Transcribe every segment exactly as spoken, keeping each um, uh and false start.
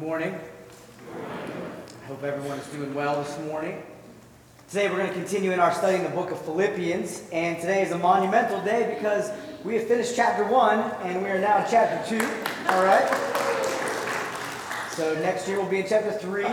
morning. I hope everyone is doing well this morning. Today we're going to continue in our study in the book of Philippians, and today is a monumental day because we have finished chapter one and we are now in chapter two. All right? So next year we'll be in chapter three.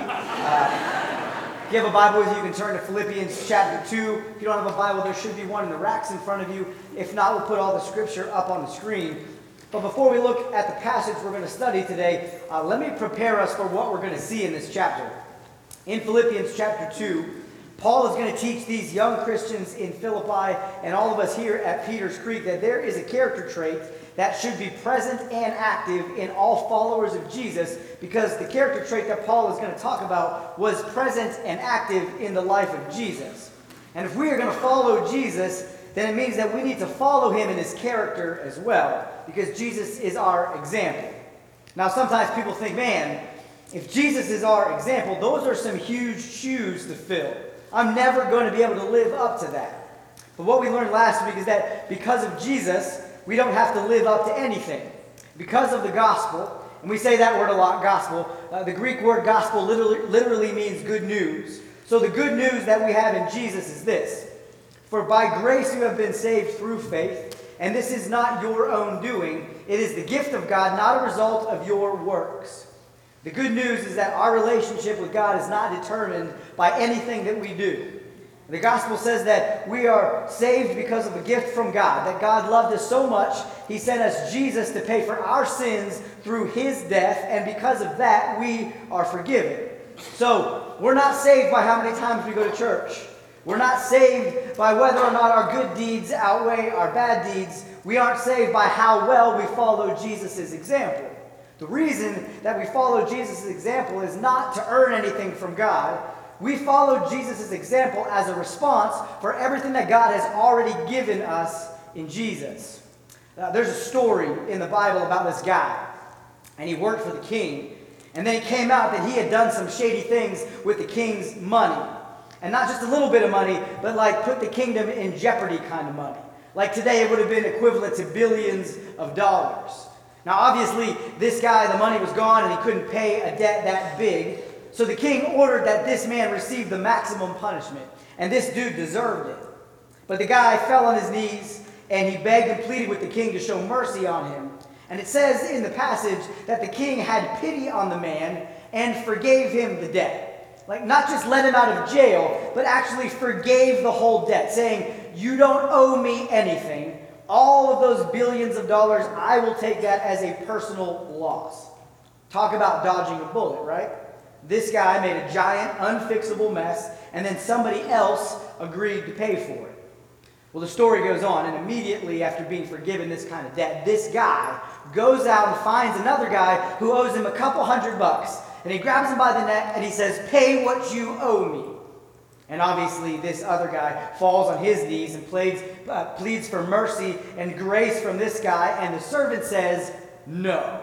Uh, if you have a Bible with you, you can turn to Philippians chapter two. If you don't have a Bible, there should be one in the racks in front of you. If not, we'll put all the scripture up on the screen. But before we look at the passage we're going to study today, uh, let me prepare us for what we're going to see in this chapter. In Philippians chapter two, Paul is going to teach these young Christians in Philippi and all of us here at Peters Creek that there is a character trait that should be present and active in all followers of Jesus, because the character trait that Paul is going to talk about was present and active in the life of Jesus. And if we are going to follow Jesus, then it means that we need to follow him in his character as well, because Jesus is our example. Now, sometimes people think, man, if Jesus is our example, those are some huge shoes to fill. I'm never going to be able to live up to that. But what we learned last week is that because of Jesus, we don't have to live up to anything. Because of the gospel, and we say that word a lot, gospel, uh, the Greek word gospel literally, literally means good news. So the good news that we have in Jesus is this: for by grace you have been saved through faith, and this is not your own doing. It is the gift of God, not a result of your works. The good news is that our relationship with God is not determined by anything that we do. The gospel says that we are saved because of a gift from God, that God loved us so much, he sent us Jesus to pay for our sins through his death, and because of that, we are forgiven. So, we're not saved by how many times we go to church. We're not saved by whether or not our good deeds outweigh our bad deeds. We aren't saved by how well we follow Jesus' example. The reason that we follow Jesus' example is not to earn anything from God. We follow Jesus' example as a response for everything that God has already given us in Jesus. Uh, there's a story in the Bible about this guy, and he worked for the king. And then it came out that he had done some shady things with the king's money. And not just a little bit of money, but like put the kingdom in jeopardy kind of money. Like today it would have been equivalent to billions of dollars. Now obviously this guy, the money was gone and he couldn't pay a debt that big. So the king ordered that this man receive the maximum punishment. And this dude deserved it. But the guy fell on his knees and he begged and pleaded with the king to show mercy on him. And it says in the passage that the king had pity on the man and forgave him the debt. Like, not just let him out of jail, but actually forgave the whole debt, saying, you don't owe me anything. All of those billions of dollars, I will take that as a personal loss. Talk about dodging a bullet, right? This guy made a giant, unfixable mess, and then somebody else agreed to pay for it. Well, the story goes on, and immediately after being forgiven this kind of debt, this guy goes out and finds another guy who owes him a couple hundred bucks. And he grabs him by the neck and he says, pay what you owe me. And obviously this other guy falls on his knees and pleads, uh, pleads for mercy and grace from this guy. And the servant says, no,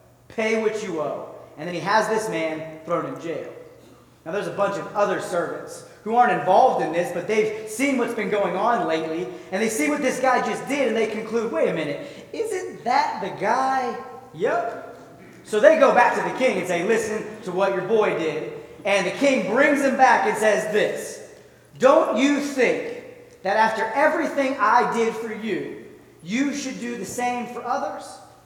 pay what you owe. And then he has this man thrown in jail. Now there's a bunch of other servants who aren't involved in this, but they've seen what's been going on lately. And they see what this guy just did and they conclude, wait a minute, isn't that the guy? Yep. So they go back to the king and say, listen to what your boy did. And the king brings him back and says this: don't you think that after everything I did for you, you should do the same for others?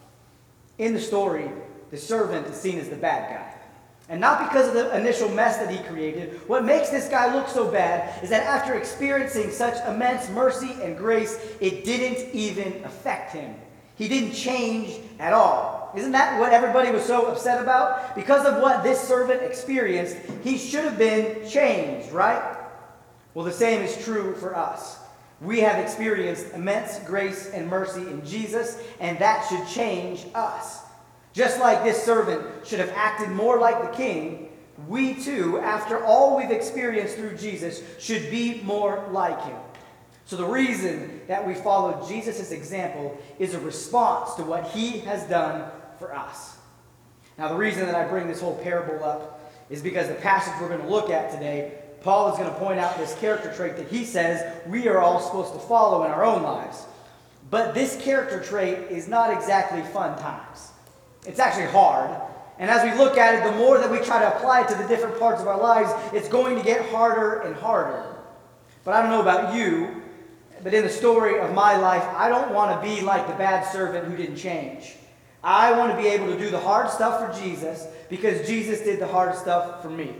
In the story, the servant is seen as the bad guy. And not because of the initial mess that he created. What makes this guy look so bad is that after experiencing such immense mercy and grace, it didn't even affect him. He didn't change at all. Isn't that what everybody was so upset about? Because of what this servant experienced, he should have been changed, right? Well, the same is true for us. We have experienced immense grace and mercy in Jesus, and that should change us. Just like this servant should have acted more like the king, we too, after all we've experienced through Jesus, should be more like him. So the reason that we follow Jesus' example is a response to what he has done for us. Now the reason that I bring this whole parable up is because the passage we're going to look at today, Paul is going to point out this character trait that he says we are all supposed to follow in our own lives. But this character trait is not exactly fun times. It's actually hard. And as we look at it, the more that we try to apply it to the different parts of our lives, it's going to get harder and harder. But I don't know about you, but in the story of my life, I don't want to be like the bad servant who didn't change. I want to be able to do the hard stuff for Jesus because Jesus did the hard stuff for me.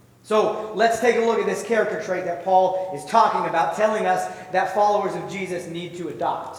So let's take a look at this character trait that Paul is talking about, telling us that followers of Jesus need to adopt.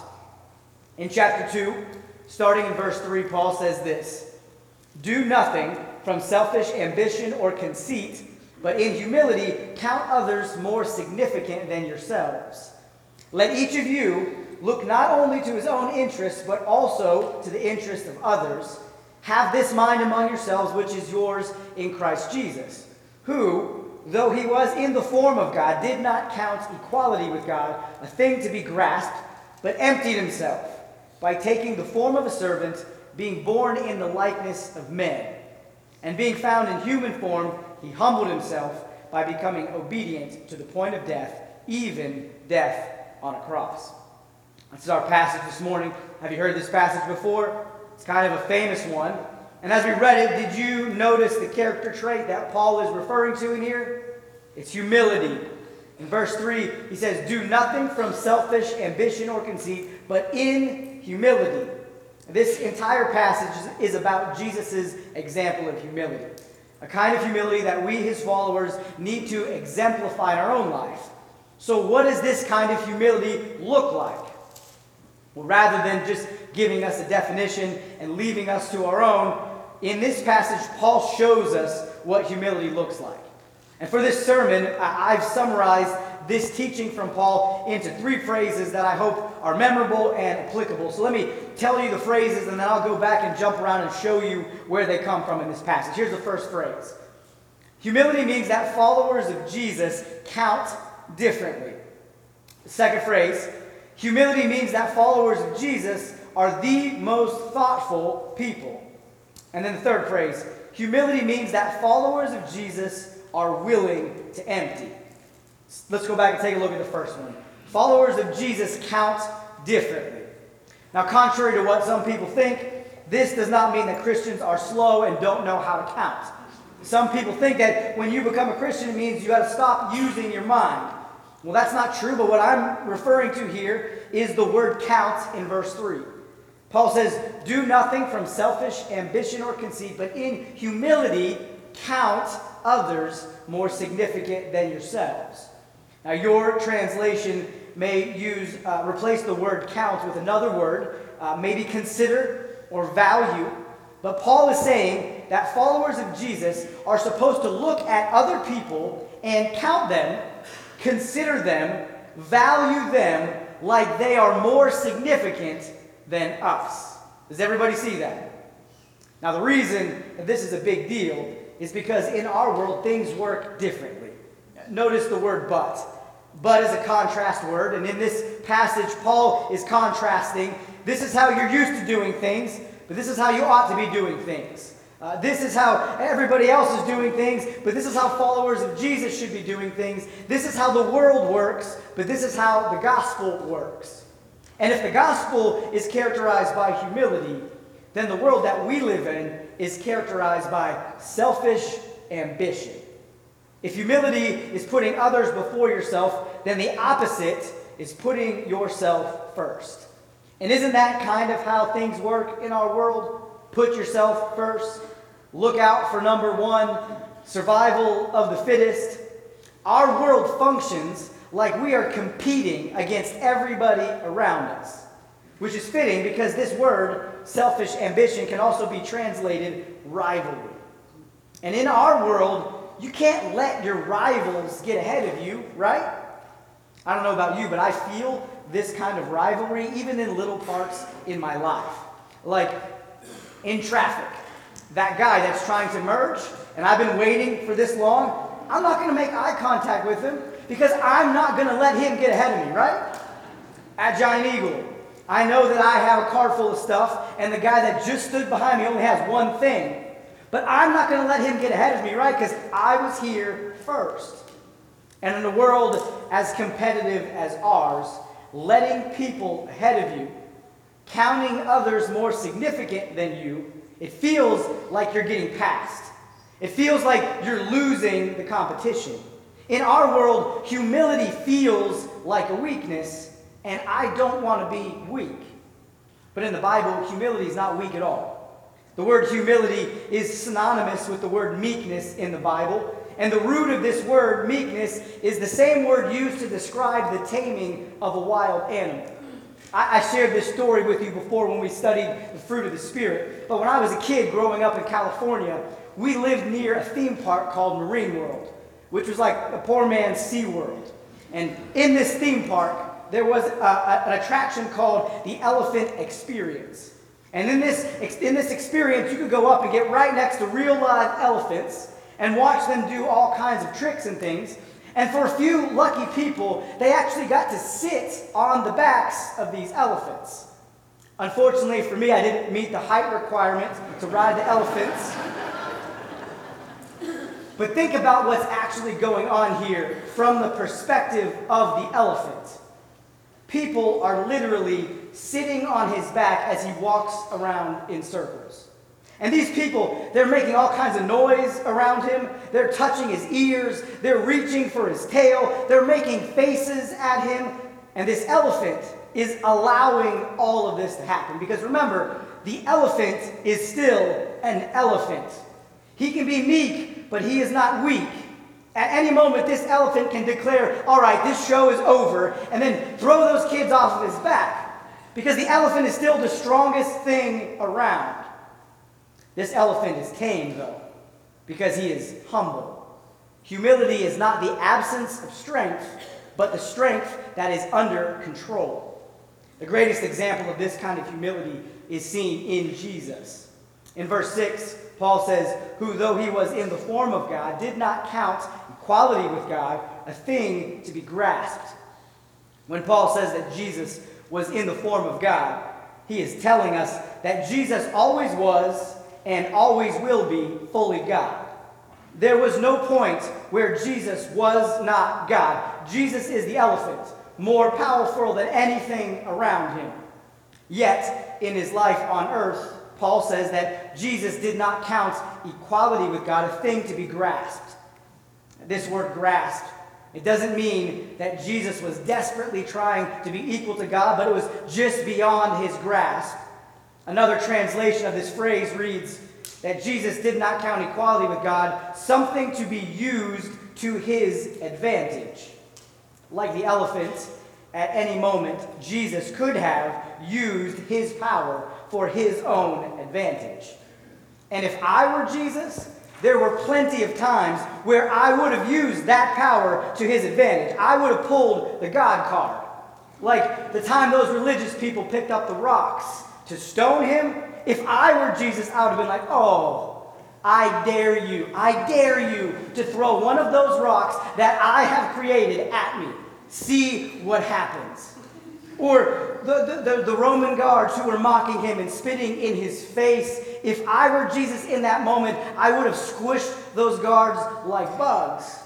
In chapter two, starting in verse three, Paul says this: "Do nothing from selfish ambition or conceit, but in humility count others more significant than yourselves. Let each of you look not only to his own interests, but also to the interest of others. Have this mind among yourselves, which is yours in Christ Jesus, who, though he was in the form of God, did not count equality with God a thing to be grasped, but emptied himself by taking the form of a servant, being born in the likeness of men. And being found in human form, he humbled himself by becoming obedient to the point of death, even death on a cross." This is our passage this morning. Have you heard this passage before? It's kind of a famous one. And as we read it, did you notice the character trait that Paul is referring to in here? It's humility. In verse three, he says, "Do nothing from selfish ambition or conceit, but in humility." This entire passage is about Jesus' example of humility, a kind of humility that we, his followers, need to exemplify in our own life. So what does this kind of humility look like? Well, rather than just giving us a definition and leaving us to our own, in this passage, Paul shows us what humility looks like. And for this sermon, I've summarized this teaching from Paul into three phrases that I hope are memorable and applicable. So let me tell you the phrases, and then I'll go back and jump around and show you where they come from in this passage. Here's the first phrase. Humility means that followers of Jesus count differently. The second phrase, humility means that followers of Jesus are the most thoughtful people. And then the third phrase, humility means that followers of Jesus are willing to empty. Let's go back and take a look at the first one. Followers of Jesus count differently. Now, contrary to what some people think, this does not mean that Christians are slow and don't know how to count. Some people think that when you become a Christian, it means you got to stop using your mind. Well, that's not true, but what I'm referring to here is the word count in verse three. Paul says, "Do nothing from selfish ambition or conceit, but in humility count others more significant than yourselves." Now, your translation may use uh, replace the word count with another word, uh, maybe consider or value. But Paul is saying that followers of Jesus are supposed to look at other people and count them, consider them, value them like they are more significant than us. Does everybody see that? Now, the reason that this is a big deal is because in our world, things work differently. Notice the word but. But is a contrast word, and in this passage, Paul is contrasting. This is how you're used to doing things, but this is how you ought to be doing things. Uh, this is how everybody else is doing things, but this is how followers of Jesus should be doing things. This is how the world works, but this is how the gospel works. And if the gospel is characterized by humility, then the world that we live in is characterized by selfish ambition. If humility is putting others before yourself, then the opposite is putting yourself first. And isn't that kind of how things work in our world? Put yourself first. Look out for number one. Survival of the fittest. Our world functions like we are competing against everybody around us, which is fitting because this word, selfish ambition, can also be translated rivalry. And in our world, you can't let your rivals get ahead of you, right? I don't know about you, but I feel this kind of rivalry even in little parts in my life. Like in traffic, that guy that's trying to merge, and I've been waiting for this long, I'm not going to make eye contact with him because I'm not going to let him get ahead of me, right? At Giant Eagle, I know that I have a car full of stuff, and the guy that just stood behind me only has one thing. But I'm not going to let him get ahead of me, right? Because I was here first. And in a world as competitive as ours, letting people ahead of you, counting others more significant than you, it feels like you're getting passed. It feels like you're losing the competition. In our world, humility feels like a weakness, and I don't want to be weak. But in the Bible, humility is not weak at all. The word humility is synonymous with the word meekness in the Bible, and the root of this word, meekness, is the same word used to describe the taming of a wild animal. I, I shared this story with you before when we studied the fruit of the Spirit, but when I was a kid growing up in California, we lived near a theme park called Marine World, which was like a poor man's Sea World. And in this theme park, there was a, a, an attraction called the Elephant Experience. And in this, in this experience, you could go up and get right next to real live elephants and watch them do all kinds of tricks and things. And for a few lucky people, they actually got to sit on the backs of these elephants. Unfortunately for me, I didn't meet the height requirement to ride the elephants. But think about what's actually going on here from the perspective of the elephant. People are literally sitting on his back as he walks around in circles. And these people, they're making all kinds of noise around him. They're touching his ears. They're reaching for his tail. They're making faces at him. And this elephant is allowing all of this to happen. Because remember, the elephant is still an elephant. He can be meek, but he is not weak. At any moment, this elephant can declare, all right, this show is over, and then throw those kids off of his back. Because the elephant is still the strongest thing around. This elephant is tame, though, because he is humble. Humility is not the absence of strength, but the strength that is under control. The greatest example of this kind of humility is seen in Jesus. In verse six, Paul says, who though he was in the form of God, did not count equality with God a thing to be grasped. When Paul says that Jesus was in the form of God, he is telling us that Jesus always was and always will be fully God. There was no point where Jesus was not God. Jesus is the elephant, more powerful than anything around him. Yet, in his life on earth, Paul says that Jesus did not count equality with God a thing to be grasped. This word grasped, it doesn't mean that Jesus was desperately trying to be equal to God, but it was just beyond his grasp. Another translation of this phrase reads that Jesus did not count equality with God something to be used to his advantage. Like the elephant, at any moment, Jesus could have used his power for his own advantage. And if I were Jesus, there were plenty of times where I would have used that power to his advantage. I would have pulled the God card. Like the time those religious people picked up the rocks to stone him. If I were Jesus, I would have been like, oh, I dare you. I dare you to throw one of those rocks that I have created at me. See what happens. Or the, the, the Roman guards who were mocking him and spitting in his face. If I were Jesus in that moment, I would have squished those guards like bugs.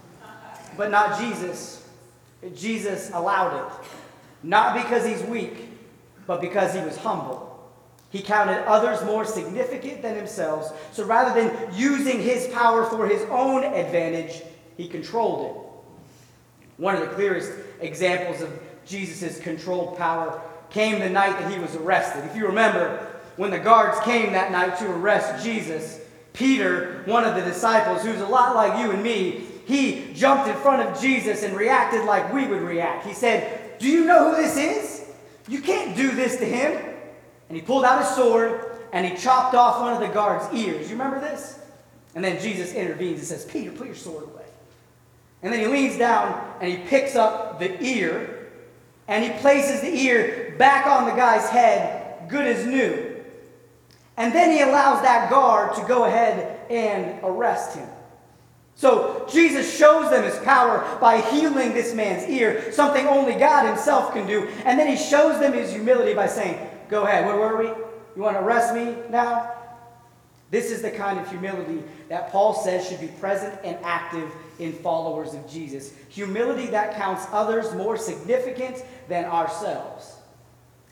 But not Jesus. Jesus allowed it. Not because he's weak, but because he was humble. He counted others more significant than himself. So rather than using his power for his own advantage, he controlled it. One of the clearest examples of Jesus' controlled power came the night that he was arrested. If you remember, when the guards came that night to arrest Jesus, Peter, one of the disciples, who's a lot like you and me, he jumped in front of Jesus and reacted like we would react. He said, do you know who this is? You can't do this to him. And he pulled out his sword and he chopped off one of the guards' ears. You remember this? And then Jesus intervenes and says, Peter, put your sword away. And then he leans down and he picks up the ear and he places the ear back on the guy's head, good as new. And then he allows that guard to go ahead and arrest him. So Jesus shows them his power by healing this man's ear, something only God himself can do. And then he shows them his humility by saying, go ahead, where were we? You want to arrest me now? This is the kind of humility that Paul says should be present and active in followers of Jesus. Humility that counts others more significant than ourselves.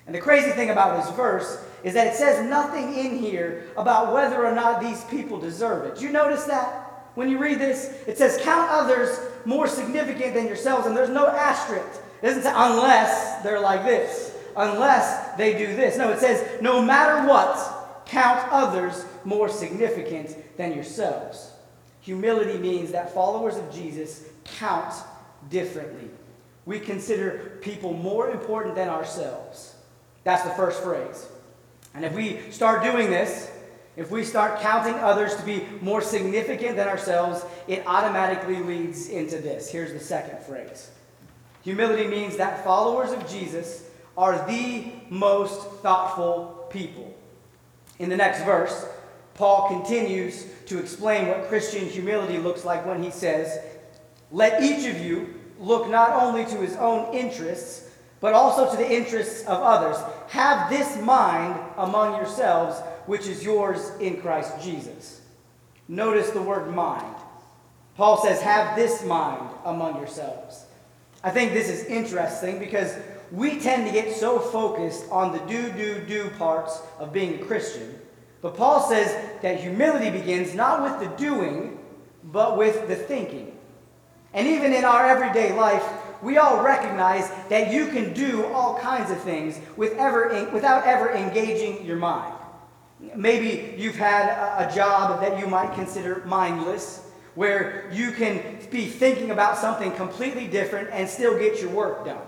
And the crazy thing about this verse is that it says nothing in here about whether or not these people deserve it. Do you notice that? When you read this, it says, count others more significant than yourselves, and there's no asterisk. It doesn't say, unless they're like this, unless they do this. No, it says, no matter what, count others more significant than yourselves. Humility means that followers of Jesus count differently. We consider people more important than ourselves. That's the first phrase. And if we start doing this, if we start counting others to be more significant than ourselves, it automatically leads into this. Here's the second phrase. Humility means that followers of Jesus are the most thoughtful people. In the next verse, Paul continues to explain what Christian humility looks like when he says, let each of you look not only to his own interests, but also to the interests of others. Have this mind among yourselves, which is yours in Christ Jesus. Notice the word mind. Paul says, have this mind among yourselves. I think this is interesting because we tend to get so focused on the do, do, do parts of being a Christian. But Paul says that humility begins not with the doing, but with the thinking. And even in our everyday life, we all recognize that you can do all kinds of things with ever, without ever engaging your mind. Maybe you've had a, a job that you might consider mindless, where you can be thinking about something completely different and still get your work done.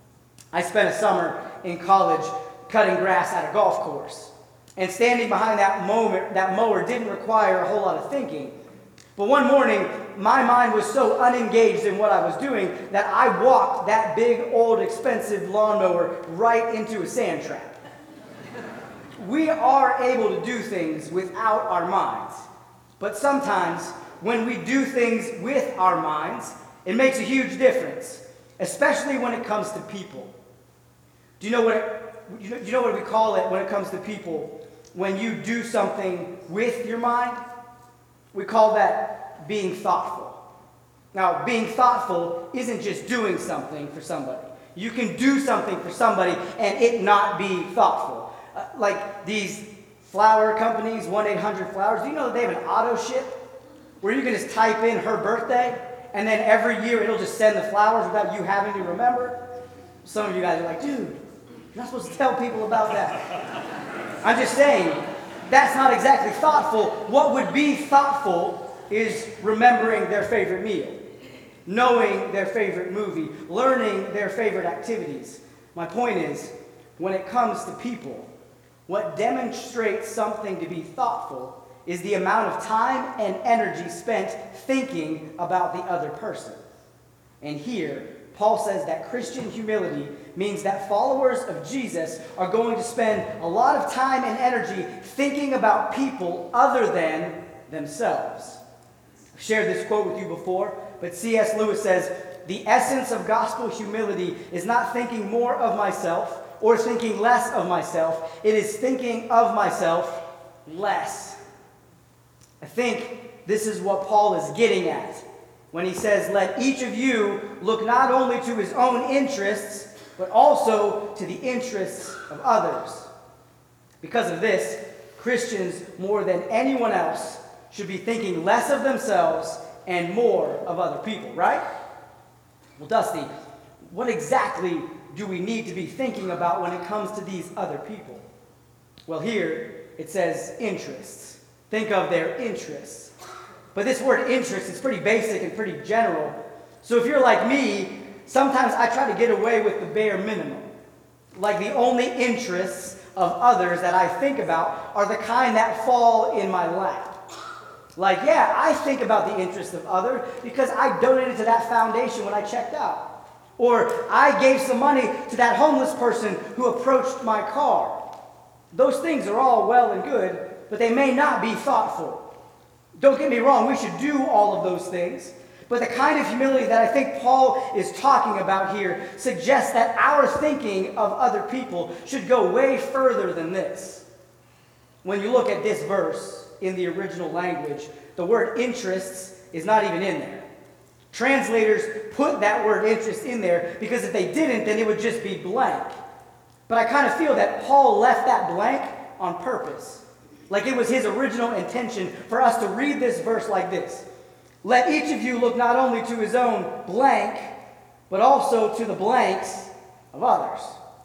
I spent a summer in college cutting grass at a golf course. And standing behind that moment, that mower didn't require a whole lot of thinking. But one morning, my mind was so unengaged in what I was doing that I walked that big, old, expensive lawnmower right into a sand trap. We are able to do things without our minds. But sometimes, when we do things with our minds, it makes a huge difference, especially when it comes to people. Do you know what it, you know, you know what we call it when it comes to people? When you do something with your mind, we call that being thoughtful. Now, being thoughtful isn't just doing something for somebody. You can do something for somebody and it not be thoughtful. Uh, like these flower companies, one eight hundred flowers, do you know that they have an auto ship where you can just type in her birthday and then every year it'll just send the flowers without you having to remember? Some of you guys are like, dude, you're not supposed to tell people about that. I'm just saying, that's not exactly thoughtful. What would be thoughtful is remembering their favorite meal, knowing their favorite movie, learning their favorite activities. My point is, when it comes to people, what demonstrates something to be thoughtful is the amount of time and energy spent thinking about the other person. And here, Paul says that Christian humility means that followers of Jesus are going to spend a lot of time and energy thinking about people other than themselves. I've shared this quote with you before, but C S Lewis says, the essence of gospel humility is not thinking more of myself or thinking less of myself. It is thinking of myself less. I think this is what Paul is getting at when he says, let each of you look not only to his own interests, but also to the interests of others. Because of this, Christians, more than anyone else, should be thinking less of themselves and more of other people, right? Well, Dusty, what exactly do we need to be thinking about when it comes to these other people? Well, here it says interests. Think of their interests. But this word interest is pretty basic and pretty general. So if you're like me, sometimes I try to get away with the bare minimum. Like the only interests of others that I think about are the kind that fall in my lap. Like, yeah, I think about the interests of others because I donated to that foundation when I checked out. Or I gave some money to that homeless person who approached my car. Those things are all well and good, but they may not be thoughtful. Don't get me wrong, we should do all of those things. But the kind of humility that I think Paul is talking about here suggests that our thinking of other people should go way further than this. When you look at this verse in the original language, the word interests is not even in there. Translators put that word interest in there because if they didn't, then it would just be blank. But I kind of feel that Paul left that blank on purpose. Like it was his original intention for us to read this verse like this. Let each of you look not only to his own blank, but also to the blanks of others.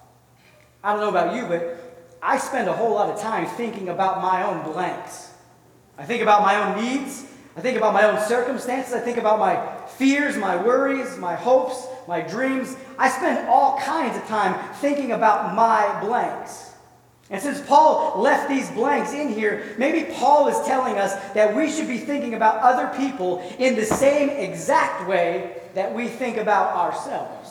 I don't know about you, but I spend a whole lot of time thinking about my own blanks. I think about my own needs. I think about my own circumstances. I think about my fears, my worries, my hopes, my dreams. I spend all kinds of time thinking about my blanks. And since Paul left these blanks in here, maybe Paul is telling us that we should be thinking about other people in the same exact way that we think about ourselves.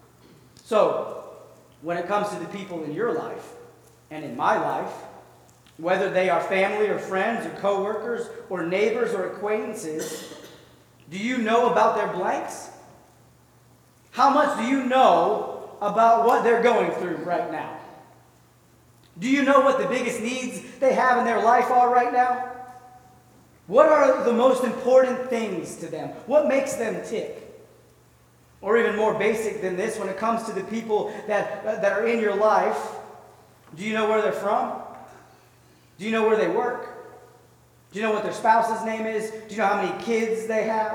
So, when it comes to the people in your life and in my life, whether they are family or friends or co-workers or neighbors or acquaintances, do you know about their blanks? How much do you know about what they're going through right now? Do you know what the biggest needs they have in their life are right now? What are the most important things to them? What makes them tick? Or even more basic than this, when it comes to the people that, that are in your life, do you know where they're from? Do you know where they work? Do you know what their spouse's name is? Do you know how many kids they have?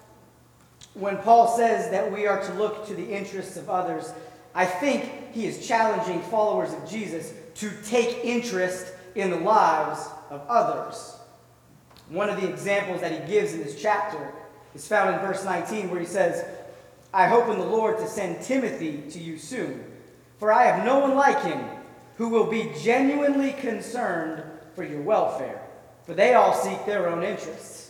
When Paul says that we are to look to the interests of others, I think he is challenging followers of Jesus to take interest in the lives of others. One of the examples that he gives in this chapter is found in verse nineteen, where he says, I hope in the Lord to send Timothy to you soon, for I have no one like him who will be genuinely concerned for your welfare, for they all seek their own interests.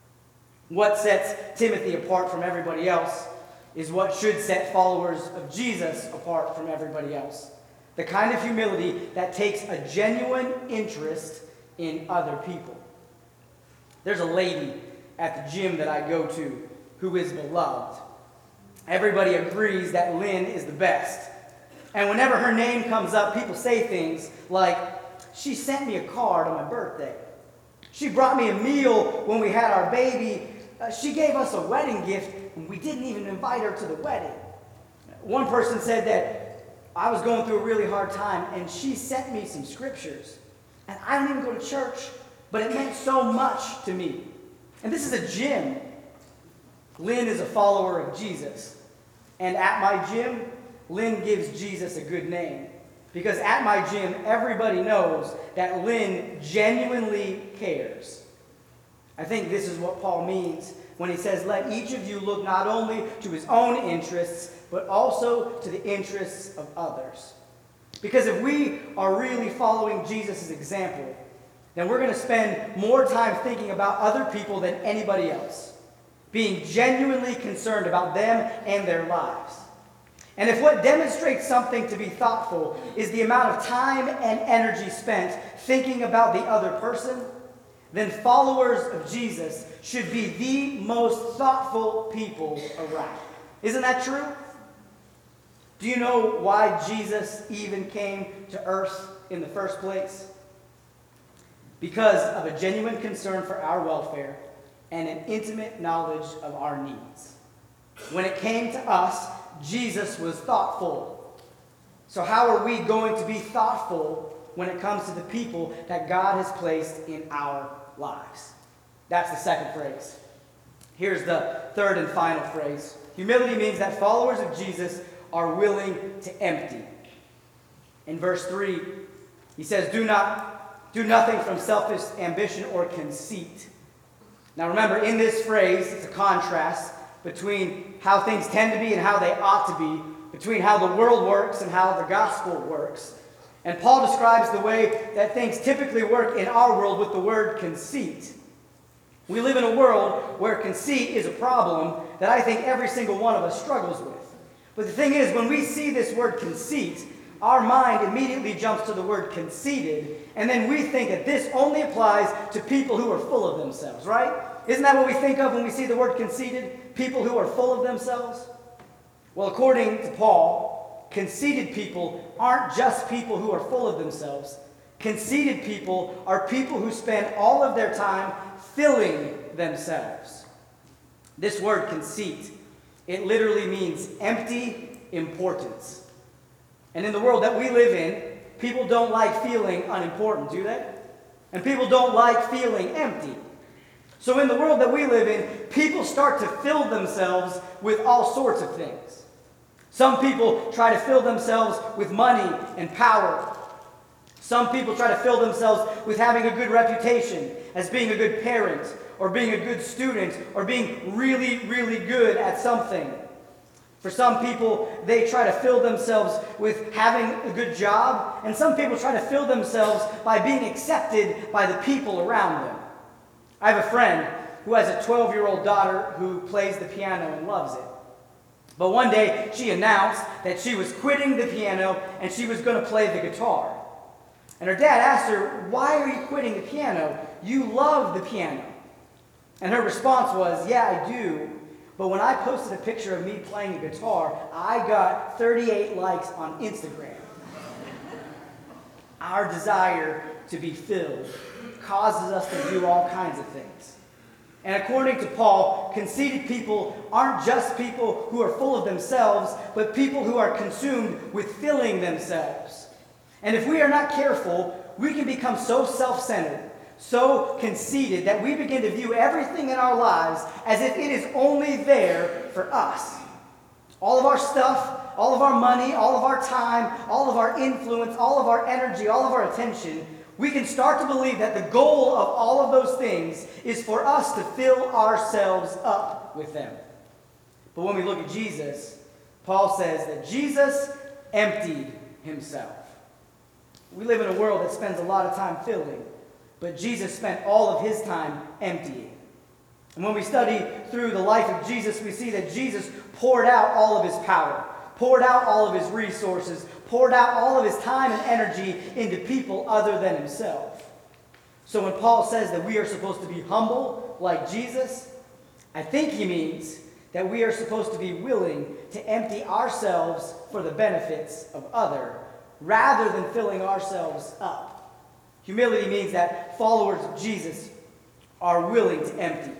What sets Timothy apart from everybody else is what should set followers of Jesus apart from everybody else. The kind of humility that takes a genuine interest in other people. There's a lady at the gym that I go to who is beloved. Everybody agrees that Lynn is the best. And whenever her name comes up, people say things like, she sent me a card on my birthday. She brought me a meal when we had our baby. Uh, she gave us a wedding gift, and we didn't even invite her to the wedding. One person said that I was going through a really hard time, and she sent me some scriptures. And I don't even go to church, but it meant so much to me. And this is a gym. Lynn is a follower of Jesus. And at my gym, Lynn gives Jesus a good name. Because at my gym, everybody knows that Lynn genuinely cares. I think this is what Paul means when he says, let each of you look not only to his own interests, but also to the interests of others. Because if we are really following Jesus' example, then we're going to spend more time thinking about other people than anybody else, being genuinely concerned about them and their lives. And if what demonstrates something to be thoughtful is the amount of time and energy spent thinking about the other person, then followers of Jesus should be the most thoughtful people around. Isn't that true? Do you know why Jesus even came to earth in the first place? Because of a genuine concern for our welfare and an intimate knowledge of our needs. When it came to us, Jesus was thoughtful. So how are we going to be thoughtful when it comes to the people that God has placed in our lives? That's the second phrase. Here's the third and final phrase. Humility means that followers of Jesus are willing to empty. In verse three, he says, do not do nothing from selfish ambition or conceit. Now remember, in this phrase, it's a contrast between how things tend to be and how they ought to be, between how the world works and how the gospel works. And Paul describes the way that things typically work in our world with the word conceit. We live in a world where conceit is a problem that I think every single one of us struggles with. But the thing is, when we see this word conceit, our mind immediately jumps to the word conceited, and then we think that this only applies to people who are full of themselves, right? Isn't that what we think of when we see the word conceited? People who are full of themselves? Well, according to Paul, conceited people aren't just people who are full of themselves. Conceited people are people who spend all of their time filling themselves. This word conceit, it literally means empty importance. And in the world that we live in, people don't like feeling unimportant, do they? And people don't like feeling empty. So in the world that we live in, people start to fill themselves with all sorts of things. Some people try to fill themselves with money and power. Some people try to fill themselves with having a good reputation as being a good parent, or being a good student, or being really, really good at something. For some people, they try to fill themselves with having a good job, and some people try to fill themselves by being accepted by the people around them. I have a friend who has a twelve-year-old daughter who plays the piano and loves it. But one day, she announced that she was quitting the piano and she was going to play the guitar. And her dad asked her, "Why are you quitting the piano? You love the piano." And her response was, "Yeah, I do. But when I posted a picture of me playing the guitar, I got thirty-eight likes on Instagram." Our desire to be filled causes us to do all kinds of things. And according to Paul, conceited people aren't just people who are full of themselves, but people who are consumed with filling themselves. And if we are not careful, we can become so self-centered, so conceited, that we begin to view everything in our lives as if it is only there for us. All of our stuff, all of our money, all of our time, all of our influence, all of our energy, all of our attention, we can start to believe that the goal of all of those things is for us to fill ourselves up with them. But when we look at Jesus, Paul says that Jesus emptied himself. We live in a world that spends a lot of time filling, but Jesus spent all of his time emptying. And when we study through the life of Jesus, we see that Jesus poured out all of his power, poured out all of his resources, poured out all of his time and energy into people other than himself. So when Paul says that we are supposed to be humble like Jesus, I think he means that we are supposed to be willing to empty ourselves for the benefits of others, rather than filling ourselves up. Humility means that followers of Jesus are willing to empty.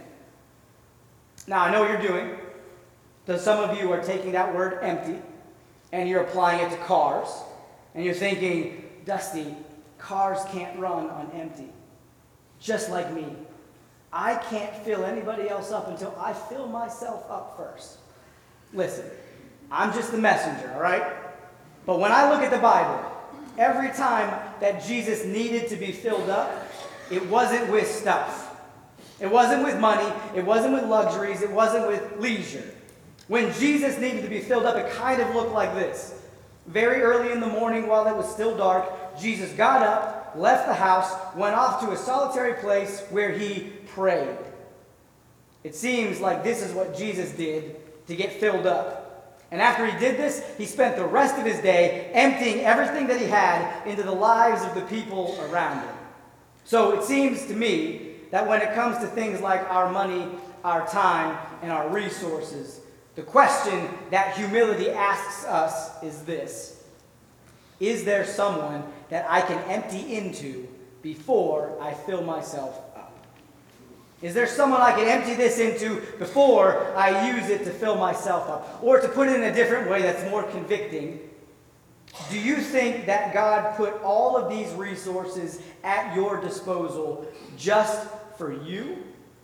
Now, I know what you're doing. So some of you are taking that word empty and you're applying it to cars. And you're thinking, Dusty, cars can't run on empty. Just like me. I can't fill anybody else up until I fill myself up first. Listen, I'm just the messenger, all right? But when I look at the Bible, every time that Jesus needed to be filled up, it wasn't with stuff. It wasn't with money. It wasn't with luxuries. It wasn't with leisure. When Jesus needed to be filled up, it kind of looked like this. Very early in the morning, while it was still dark, Jesus got up, left the house, went off to a solitary place where he prayed. It seems like this is what Jesus did to get filled up. And after he did this, he spent the rest of his day emptying everything that he had into the lives of the people around him. So it seems to me that when it comes to things like our money, our time, and our resources, the question that humility asks us is this: is there someone that I can empty into before I fill myself up? Is there someone I can empty this into before I use it to fill myself up? Or to put it in a different way that's more convicting, do you think that God put all of these resources at your disposal just for you?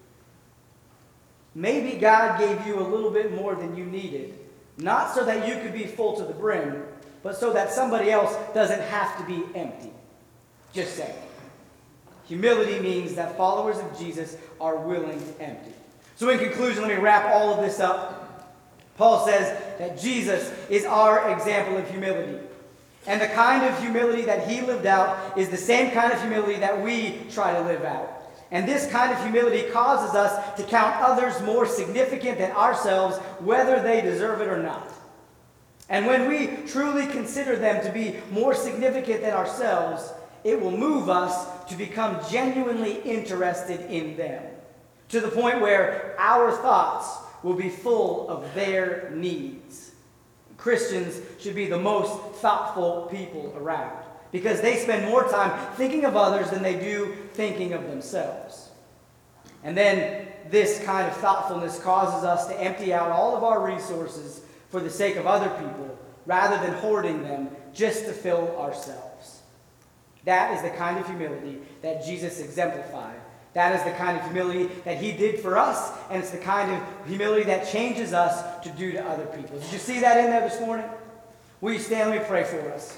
Maybe God gave you a little bit more than you needed, not so that you could be full to the brim, but so that somebody else doesn't have to be empty. Just saying. Humility means that followers of Jesus are willing to empty. So in conclusion, let me wrap all of this up. Paul says that Jesus is our example of humility. And the kind of humility that he lived out is the same kind of humility that we try to live out. And this kind of humility causes us to count others more significant than ourselves, whether they deserve it or not. And when we truly consider them to be more significant than ourselves, it will move us to become genuinely interested in them, to the point where our thoughts will be full of their needs. Christians should be the most thoughtful people around, because they spend more time thinking of others than they do thinking of themselves. And then this kind of thoughtfulness causes us to empty out all of our resources for the sake of other people, rather than hoarding them just to fill ourselves. That is the kind of humility that Jesus exemplified. That is the kind of humility that he did for us, and it's the kind of humility that changes us to do to other people. Did you see that in there this morning? Will you stand? Let me pray for us.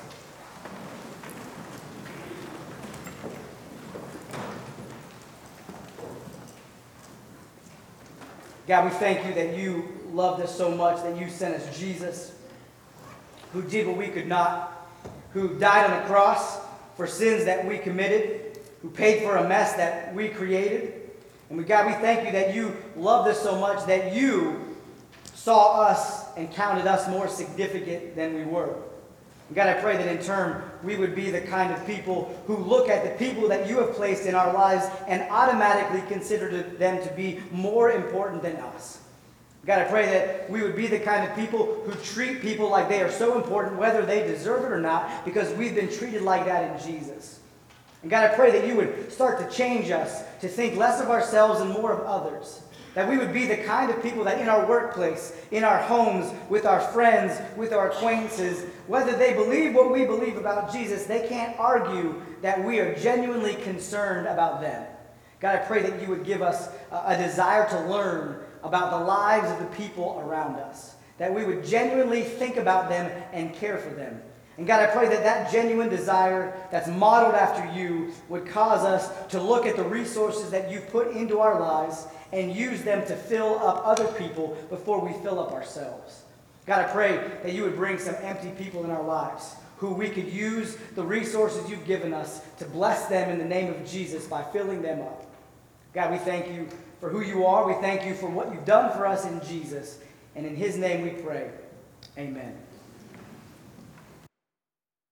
God, we thank you that you loved us so much that you sent us Jesus, who did what we could not, who died on the cross for sins that we committed, who paid for a mess that we created. And we, God, we thank you that you loved us so much that you saw us and counted us more significant than we were. And God, I pray that in turn we would be the kind of people who look at the people that you have placed in our lives and automatically consider them to be more important than us. God, I pray that we would be the kind of people who treat people like they are so important, whether they deserve it or not, because we've been treated like that in Jesus. And God, I pray that you would start to change us to think less of ourselves and more of others. That we would be the kind of people that in our workplace, in our homes, with our friends, with our acquaintances, whether they believe what we believe about Jesus, they can't argue that we are genuinely concerned about them. God, I pray that you would give us a, a desire to learn about the lives of the people around us. That we would genuinely think about them and care for them. And God, I pray that that genuine desire that's modeled after you would cause us to look at the resources that you've put into our lives and use them to fill up other people before we fill up ourselves. God, I pray that you would bring some empty people in our lives who we could use the resources you've given us to bless them in the name of Jesus by filling them up. God, we thank you for who you are. We thank you for what you've done for us in Jesus. And in his name we pray. Amen.